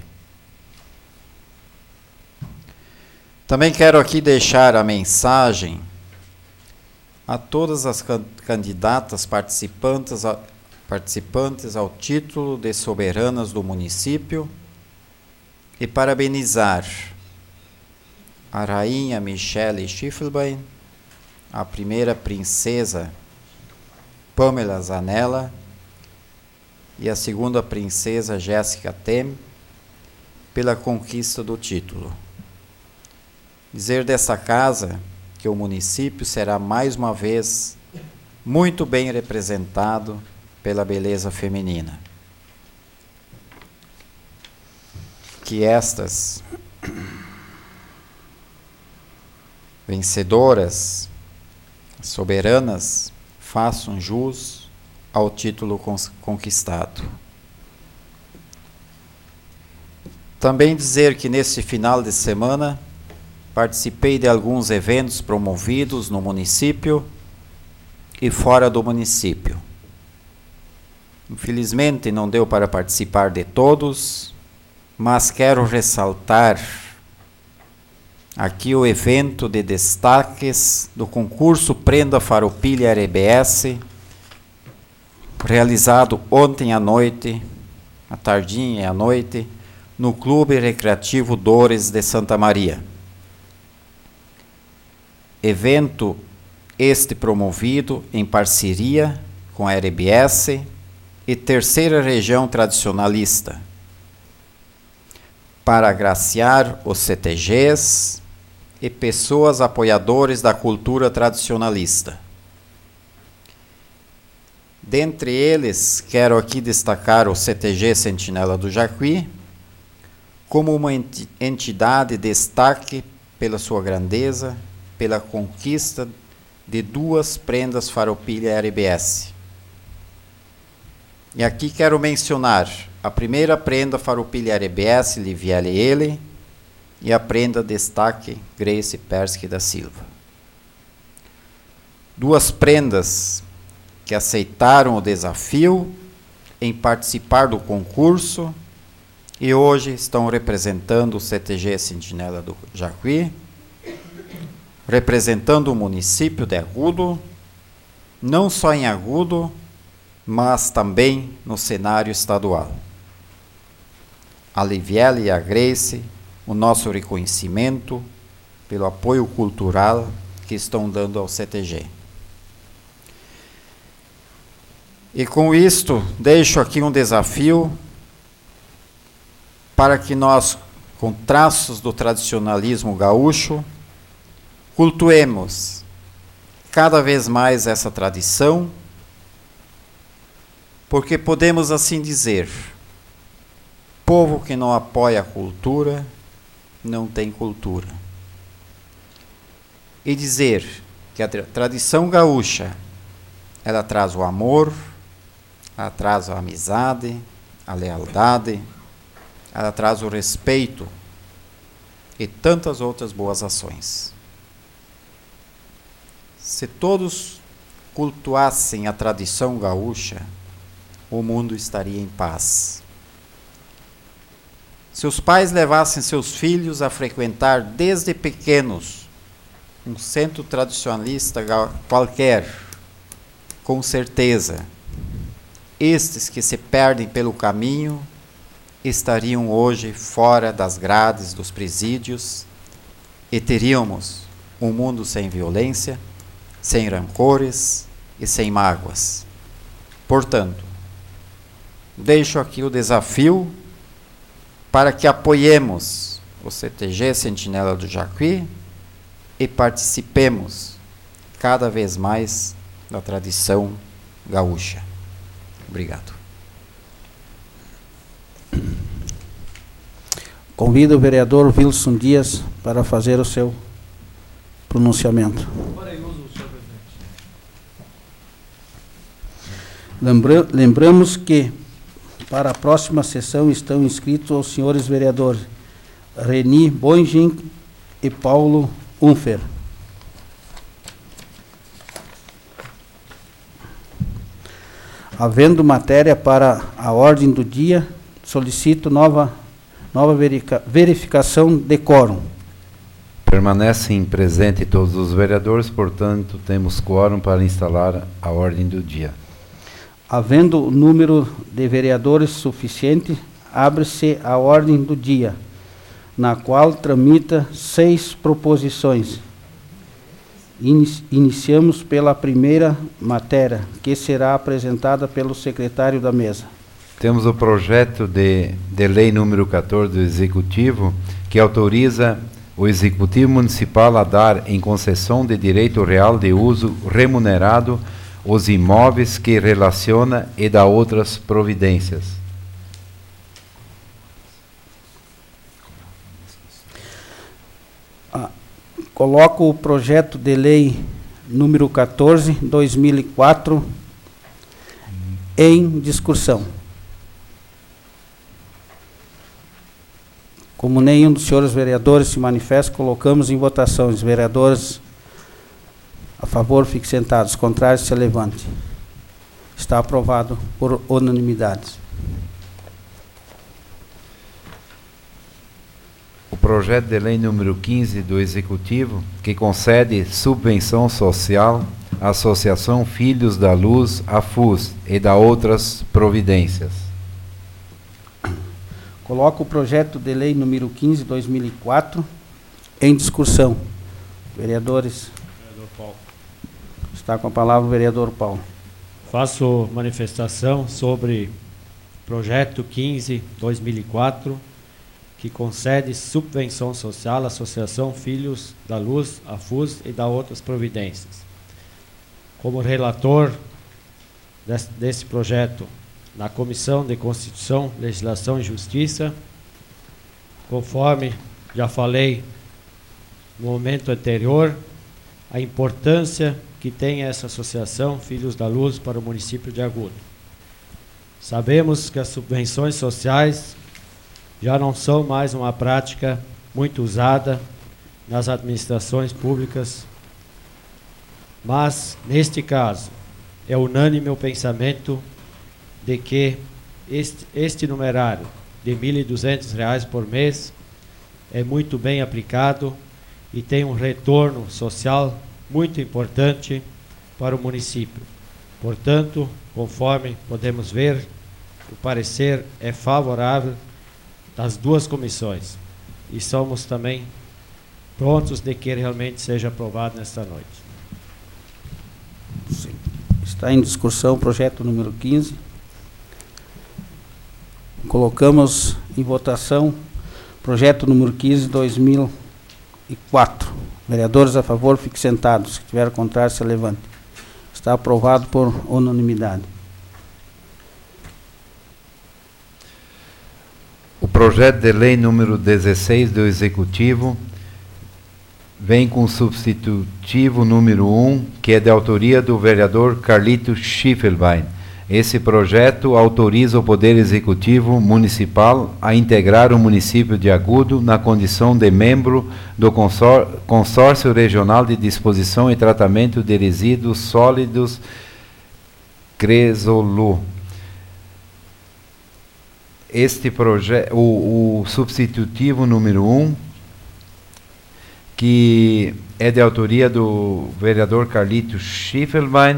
Também quero aqui deixar a mensagem a todas as can- candidatas participantes, a, participantes ao título de soberanas do município e parabenizar a rainha Michele Schiffelbein, a primeira princesa Pamela Zanella e a segunda princesa Jéssica Tem pela conquista do título. Dizer dessa casa que o município será mais uma vez muito bem representado pela beleza feminina. Que estas vencedoras, soberanas, façam jus ao título conquistado. Também dizer que neste final de semana participei de alguns eventos promovidos no município e fora do município. Infelizmente não deu para participar de todos, mas quero ressaltar aqui o evento de destaques do concurso Prenda Farroupilha R B S, realizado ontem à noite, à tardinha e à noite, no Clube Recreativo Dores de Santa Maria. Evento este promovido em parceria com a R B S e Terceira Região Tradicionalista, para agraciar os C T Gs e pessoas apoiadores da cultura tradicionalista. Dentre eles, quero aqui destacar o C T G Sentinela do Jacuí, como uma entidade de destaque pela sua grandeza, pela conquista de duas prendas Farroupilha R B S. E aqui quero mencionar a primeira prenda Farroupilha R B S, Liviele Ele, e a prenda destaque Grace Persky da Silva. Duas prendas que aceitaram o desafio em participar do concurso e hoje estão representando o C T G Sentinela do Jacuí, representando o município de Agudo, não só em Agudo, mas também no cenário estadual. A Liviele e a Grace, o nosso reconhecimento pelo apoio cultural que estão dando ao C T G. E com isto, deixo aqui um desafio para que nós, com traços do tradicionalismo gaúcho, cultuemos cada vez mais essa tradição, porque podemos assim dizer, povo que não apoia a cultura, não tem cultura. E dizer que a tradição gaúcha, ela traz o amor, ela traz a amizade, a lealdade, ela traz o respeito e tantas outras boas ações. Se todos cultuassem a tradição gaúcha, o mundo estaria em paz. Se os pais levassem seus filhos a frequentar desde pequenos um centro tradicionalista qualquer, com certeza, estes que se perdem pelo caminho estariam hoje fora das grades dos presídios e teríamos um mundo sem violência, sem rancores e sem mágoas. Portanto, deixo aqui o desafio para que apoiemos o C T G Sentinela do Jacuí e participemos cada vez mais da tradição gaúcha. Obrigado. Convido o vereador Wilson Dias para fazer o seu pronunciamento. Lembra- lembramos que para a próxima sessão estão inscritos os senhores vereadores Reni Boingin e Paulo Unfer. Havendo matéria para a ordem do dia, solicito nova, nova verifica, verificação de quórum. Permanecem presentes todos os vereadores, portanto, temos quórum para instalar a ordem do dia. Havendo o número de vereadores suficiente, abre-se a ordem do dia, na qual tramita seis proposições. Inici- Iniciamos pela primeira matéria, que será apresentada pelo secretário da mesa. Temos o projeto de, de lei número quatorze do Executivo, que autoriza o Executivo Municipal a dar em concessão de direito real de uso remunerado os imóveis que relaciona e dá outras providências. Ah, coloco o projeto de lei número quatorze, dois mil e quatro, em discussão. Como nenhum dos senhores vereadores se manifesta, colocamos em votação. Os vereadores a favor, fiquem sentados. Contrários, se levante. Está aprovado por unanimidade. O projeto de lei número quinze do Executivo, que concede subvenção social à Associação Filhos da Luz, a F U S, e da outras providências. Coloco o projeto de lei número quinze, dois mil e quatro, em discussão. Vereadores. Vereador Paulo. Está com a palavra o vereador Paulo. Faço manifestação sobre projeto quinze, dois mil e quatro, que concede subvenção social à Associação Filhos da Luz, a F U S, e da outras providências. Como relator desse, desse projeto na Comissão de Constituição, Legislação e Justiça, conforme já falei no momento anterior, a importância que tem essa associação Filhos da Luz para o município de Agudo. Sabemos que as subvenções sociais já não são mais uma prática muito usada nas administrações públicas, mas, neste caso, é unânime o pensamento de que este, este numerário de mil e duzentos reais por mês é muito bem aplicado e tem um retorno social muito importante para o município. Portanto, conforme podemos ver, o parecer é favorável das duas comissões e somos também prontos de que realmente seja aprovado nesta noite. Sim. Está em discussão o projeto número quinze. Colocamos em votação projeto número quinze, dois mil e quatro. Vereadores a favor, fiquem sentados. Se tiver contrário, se levante. Está aprovado por unanimidade. O projeto de lei número dezesseis do Executivo vem com o substitutivo número um, que é de autoria do vereador Carlito Schiffelbein. Esse projeto autoriza o Poder Executivo Municipal a integrar o município de Agudo na condição de membro do consor Consórcio Regional de Disposição e Tratamento de Resíduos Sólidos Cresolu. Este projeto, o, o substitutivo número um, que é de autoria do vereador Carlito Schiffelbein,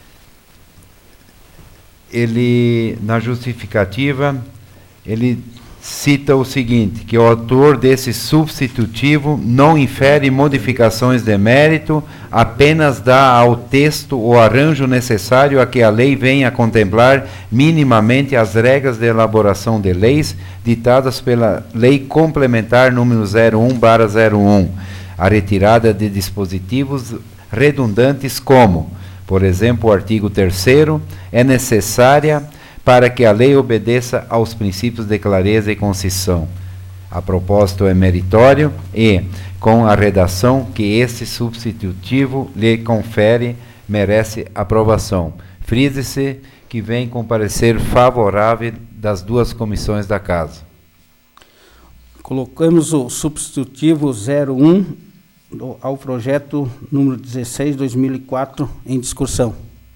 ele, na justificativa, ele cita o seguinte, que o autor desse substitutivo não infere modificações de mérito, apenas dá ao texto o arranjo necessário a que a lei venha a contemplar minimamente as regras de elaboração de leis ditadas pela Lei Complementar número zero um barra zero um, a retirada de dispositivos redundantes como, por exemplo, o artigo terceiro, é necessária para que a lei obedeça aos princípios de clareza e concisão. A propósito é meritório e, com a redação que esse substitutivo lhe confere, merece aprovação. Frise-se que vem com parecer favorável das duas comissões da Casa. Colocamos o substitutivo zero um do, ao projeto número dezesseis, dois mil e quatro, em discussão.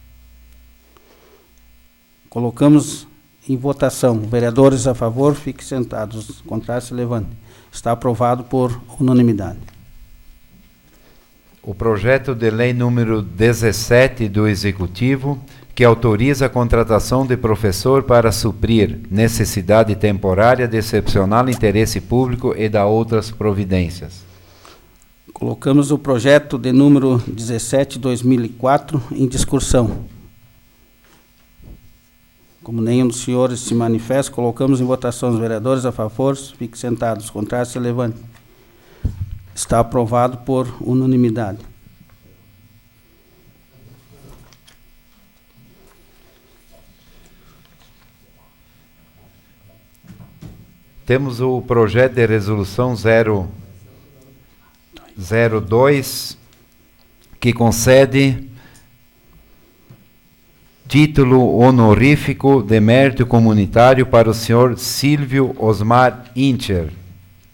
Colocamos em votação. Vereadores a favor, fiquem sentados. Contrário, se levante. Está aprovado por unanimidade. O projeto de lei número dezessete do Executivo, que autoriza a contratação de professor para suprir necessidade temporária de excepcional interesse público e da outras providências. Colocamos o projeto de número dezessete, dois mil e quatro, em discussão. Como nenhum dos senhores se manifesta, colocamos em votação. Os vereadores a favor, fiquem sentados. Contrário, se levante. Está aprovado por unanimidade. Temos o projeto de resolução zero zero dois, que concede título honorífico de mérito comunitário para o senhor Silvio Osmar Incher.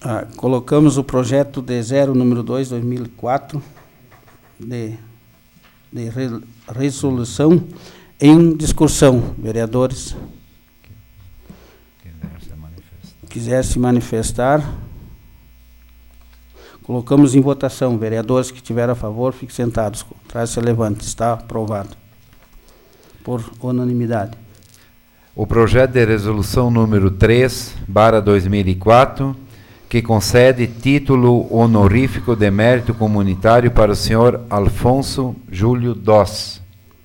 Ah, colocamos o projeto de zero número dois, dois mil e quatro, de, de re, resolução em discussão. Vereadores, quiser se manifestar, colocamos em votação. Vereadores que estiverem a favor, fiquem sentados. Contrário, se levante. Está aprovado por unanimidade. O projeto de resolução número três, barra dois mil e quatro, que concede título honorífico de mérito comunitário para o senhor Alfonso Júlio Doss.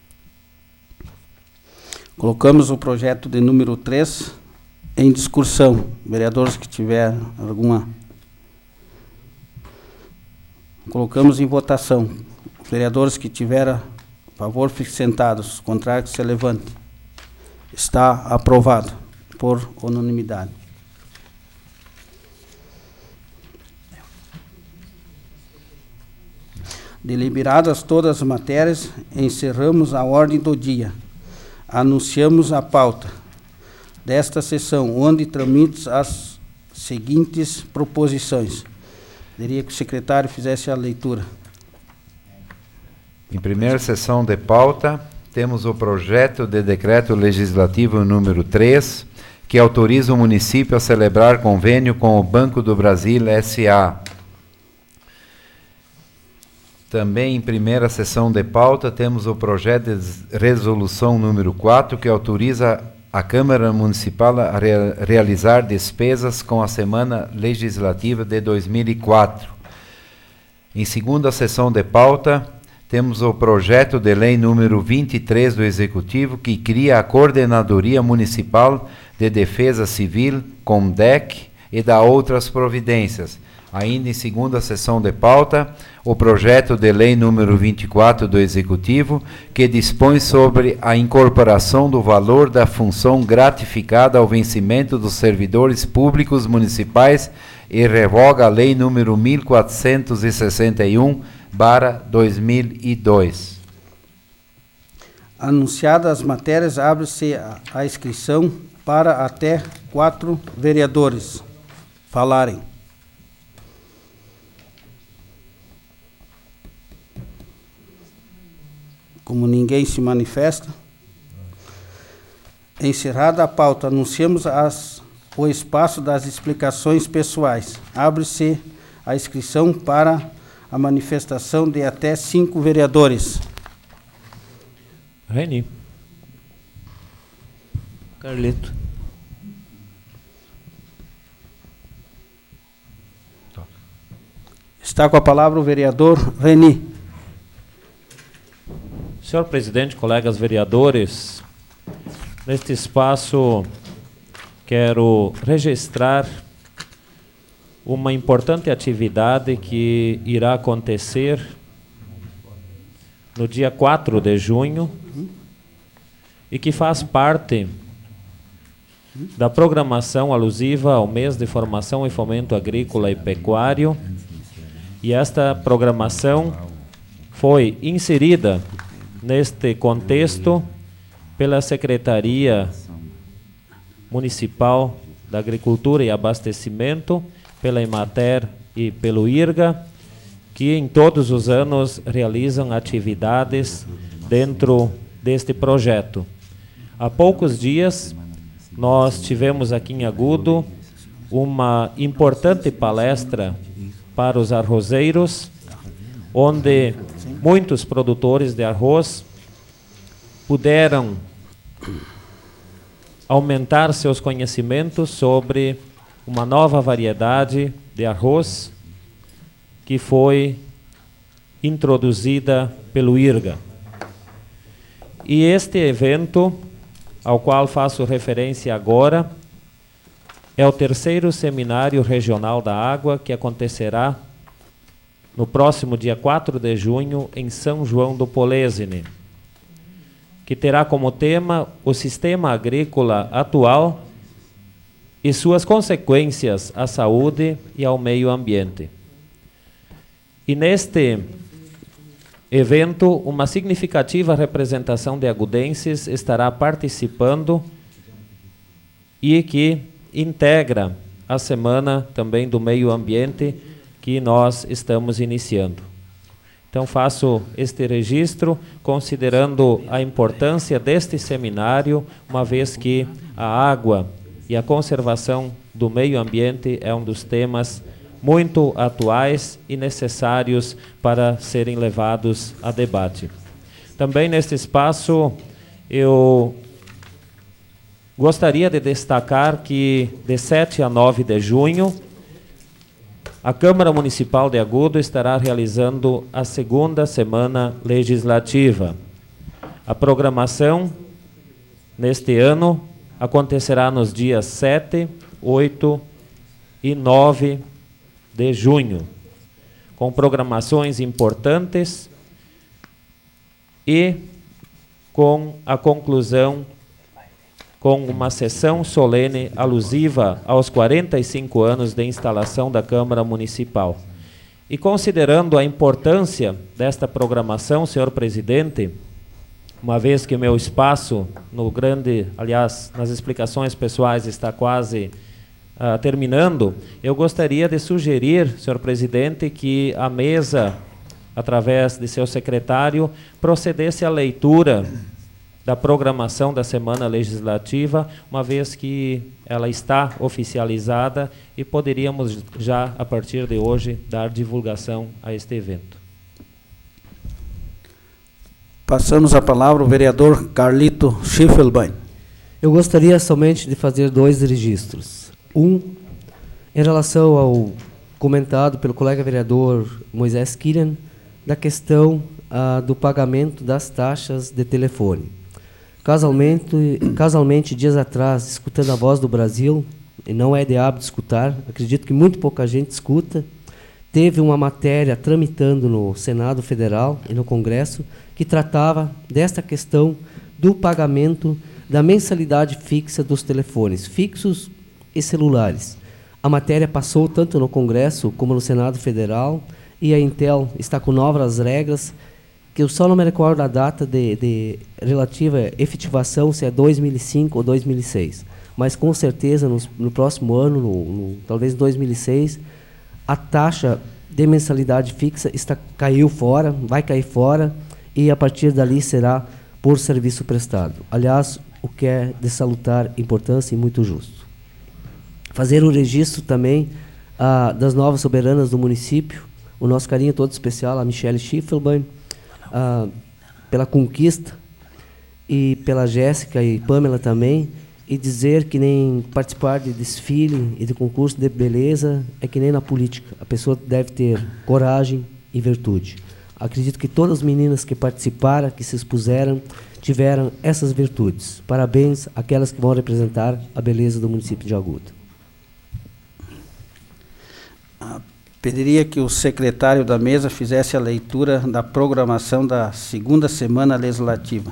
Colocamos o projeto de número três em discussão. Vereadores que tiverem alguma... Colocamos em votação. Vereadores que tiverem a favor, fiquem sentados. Contrário, que se levante. Está aprovado por unanimidade. Deliberadas todas as matérias, encerramos a ordem do dia. Anunciamos a pauta desta sessão, onde tramites as seguintes proposições. Diria que o secretário fizesse a leitura. Em primeira sessão de pauta, temos o projeto de decreto legislativo número três, que autoriza o município a celebrar convênio com o Banco do Brasil S A Também em primeira sessão de pauta temos o projeto de resolução número quatro, que autoriza a Câmara Municipal a rea realizar despesas com a Semana Legislativa de dois mil e quatro. Em segunda sessão de pauta, temos o projeto de lei número vinte e três do Executivo, que cria a Coordenadoria Municipal de Defesa Civil, COMDEC, e dá outras providências. Ainda em segunda sessão de pauta, o projeto de lei número vinte e quatro do Executivo, que dispõe sobre a incorporação do valor da função gratificada ao vencimento dos servidores públicos municipais e revoga a lei número mil quatrocentos e sessenta e um, barra dois mil e dois. Anunciadas as matérias, abre-se a, a inscrição para até quatro vereadores falarem. Como ninguém se manifesta, encerrada a pauta, anunciamos as, o espaço das explicações pessoais. Abre-se a inscrição para a manifestação de até cinco vereadores. Reni. Carleto. Está com a palavra o vereador Reni. Senhor presidente, colegas vereadores, neste espaço quero registrar uma importante atividade que irá acontecer no dia quatro de junho e que faz parte da programação alusiva ao mês de formação e fomento agrícola e pecuário, e esta programação foi inserida neste contexto pela Secretaria Municipal da Agricultura e Abastecimento, pela Emater e pelo IRGA, que em todos os anos realizam atividades dentro deste projeto. Há poucos dias nós tivemos aqui em Agudo uma importante palestra para os arrozeiros, onde muitos produtores de arroz puderam aumentar seus conhecimentos sobre uma nova variedade de arroz que foi introduzida pelo IRGA. E este evento, ao qual faço referência agora, é o terceiro Seminário Regional da Água, que acontecerá no próximo dia quatro de junho, em São João do Polesine, que terá como tema o sistema agrícola atual e suas consequências à saúde e ao meio ambiente. E neste evento, uma significativa representação de agudenses estará participando e que integra a Semana também do Meio Ambiente que nós estamos iniciando. Então faço este registro considerando a importância deste seminário, uma vez que a água e a conservação do meio ambiente é um dos temas muito atuais e necessários para serem levados a debate. Também neste espaço eu gostaria de destacar que de sete a nove de junho a Câmara Municipal de Agudo estará realizando a segunda semana legislativa. A programação neste ano acontecerá nos dias sete, oito e nove de junho, com programações importantes e com a conclusão com uma sessão solene alusiva aos quarenta e cinco anos de instalação da Câmara Municipal. E considerando a importância desta programação, senhor presidente, uma vez que meu espaço no grande, aliás, nas explicações pessoais está quase uh, terminando, eu gostaria de sugerir, senhor presidente, que a mesa, através de seu secretário, procedesse à leitura da programação da Semana Legislativa, uma vez que ela está oficializada e poderíamos já, a partir de hoje, dar divulgação a este evento. Passamos a palavra ao vereador Carlito Schiffelbein. Eu gostaria somente de fazer dois registros. Um, em relação ao comentado pelo colega vereador Moisés Kilian, da questão ah, do pagamento das taxas de telefone. Casualmente, casualmente, dias atrás, escutando a Voz do Brasil, e não é de hábito escutar, acredito que muito pouca gente escuta, teve uma matéria tramitando no Senado Federal e no Congresso que tratava desta questão do pagamento da mensalidade fixa dos telefones, fixos e celulares. A matéria passou tanto no Congresso como no Senado Federal e a Intel está com novas regras que eu só não me recordo a data de, de relativa efetivação, se é dois mil e cinco ou dois mil e seis. Mas com certeza no, no próximo ano, no, no, talvez em dois mil e seis, a taxa de mensalidade fixa está, caiu fora, vai cair fora, e a partir dali será por serviço prestado. Aliás, o que é de salutar importância e muito justo. Fazer o registro também ah, das novas soberanas do município, o nosso carinho todo especial, a Michele Schiffelbein, Ah, pela conquista, e pela Jéssica e Pamela também, e dizer que nem participar de desfile e de concurso de beleza é que nem na política. A pessoa deve ter coragem e virtude. Acredito que todas as meninas que participaram, que se expuseram, tiveram essas virtudes. Parabéns àquelas que vão representar a beleza do município de Agudo. Ah. Pediria que o secretário da mesa fizesse a leitura da programação da segunda semana legislativa.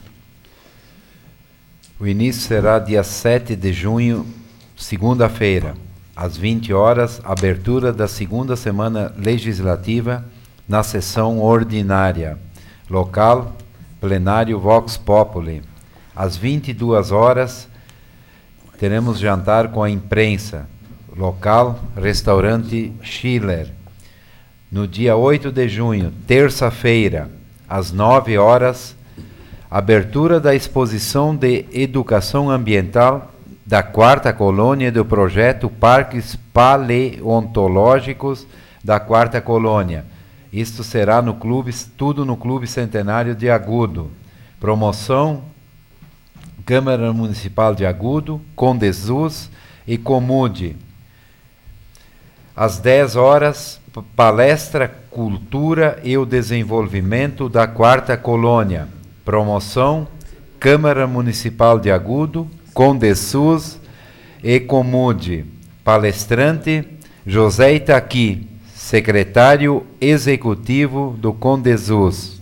O início será dia sete de junho, segunda-feira, às vinte horas, abertura da segunda semana legislativa na sessão ordinária. Local, plenário Vox Populi. Às vinte e duas horas, teremos jantar com a imprensa. Local, restaurante Schiller. No dia oito de junho, terça-feira, às nove horas, abertura da exposição de educação ambiental da quarta colônia do projeto Parques Paleontológicos da quarta colônia. Isto será no clube, tudo no Clube Centenário de Agudo. Promoção, Câmara Municipal de Agudo, Condesus e Comude. Às dez horas, palestra Cultura e o Desenvolvimento da Quarta Colônia. Promoção, Câmara Municipal de Agudo, Condesus e Comude. Palestrante, José Itaqui, secretário executivo do Condesus.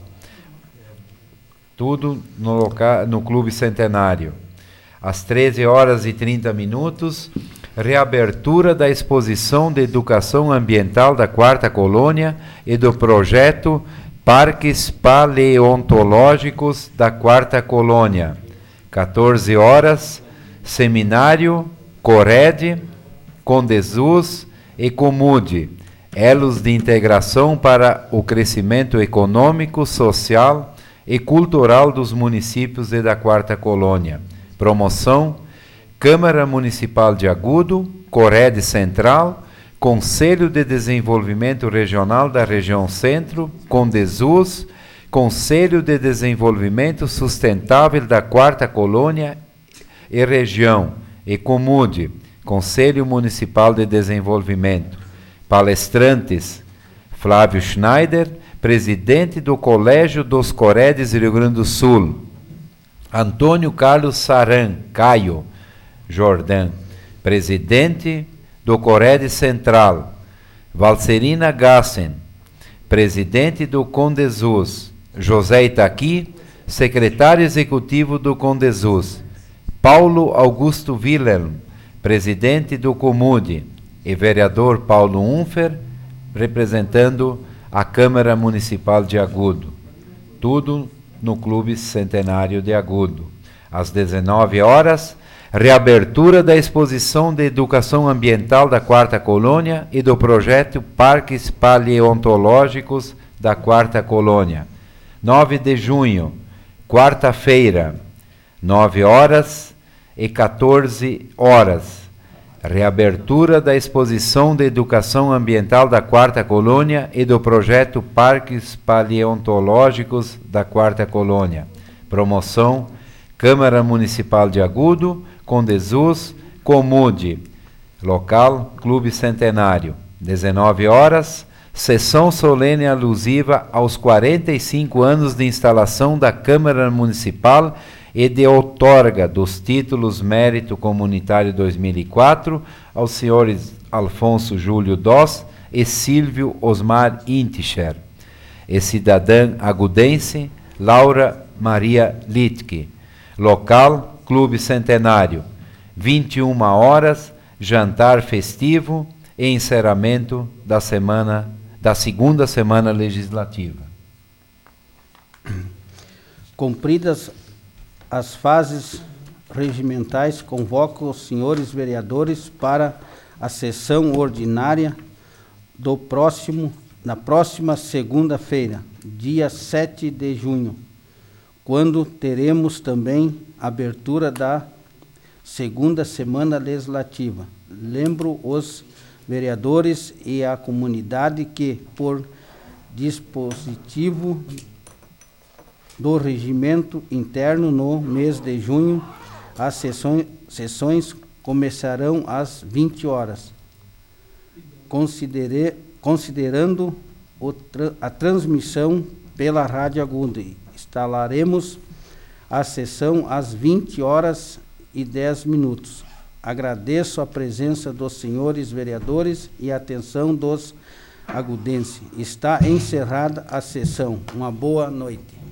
Tudo no, loca- no Clube Centenário. Às treze horas e trinta minutos, reabertura da exposição de educação ambiental da quarta colônia e do projeto Parques Paleontológicos da quarta colônia. quatorze horas, seminário Cored Condesus e Comude, elos de integração para o crescimento econômico, social e cultural dos municípios e da Quarta Colônia. Promoção: Câmara Municipal de Agudo, Corede Central, Conselho de Desenvolvimento Regional da Região Centro, Condesus, Conselho de Desenvolvimento Sustentável da Quarta Colônia e Região, e Comude, Conselho Municipal de Desenvolvimento. Palestrantes: Flávio Schneider, presidente do Colégio dos Coredes Rio Grande do Sul. Antônio Carlos Saran Caio Jordan, presidente do Corede Central. Valcerina Gassen, presidente do Condesus. José Itaqui, secretário executivo do Condesus. Paulo Augusto Wilhelm, presidente do Comude, e vereador Paulo Unfer, representando a Câmara Municipal de Agudo. Tudo no Clube Centenário de Agudo. Às dezenove horas, reabertura da exposição de educação ambiental da Quarta Colônia e do projeto Parques Paleontológicos da Quarta Colônia. nove de junho, quarta-feira, nove horas e quatorze horas. Reabertura da exposição de educação ambiental da Quarta Colônia e do projeto Parques Paleontológicos da Quarta Colônia. Promoção: Câmara Municipal de Agudo, Condesus, Comude. Local: Clube Centenário. dezenove horas, sessão solene alusiva aos quarenta e cinco anos de instalação da Câmara Municipal e de outorga dos títulos Mérito Comunitário dois mil e quatro aos senhores Alfonso Júlio Doss e Silvio Osmar Intischer, e cidadã agudense Laura Maria Litke. Local: Clube Centenário. vinte e uma horas, jantar festivo e encerramento da semana da segunda semana legislativa. Cumpridas as fases regimentais, convoco os senhores vereadores para a sessão ordinária do próximo, na próxima segunda-feira, dia sete de junho, quando teremos também a abertura da segunda semana legislativa. Lembro os vereadores e a comunidade que, por dispositivo do regimento interno, no mês de junho, as sessões, sessões começarão às vinte horas. Considere, considerando o, a transmissão pela Rádio Agudo, instalaremos a sessão às vinte horas e dez minutos. Agradeço a presença dos senhores vereadores e a atenção dos agudenses. Está encerrada a sessão. Uma boa noite.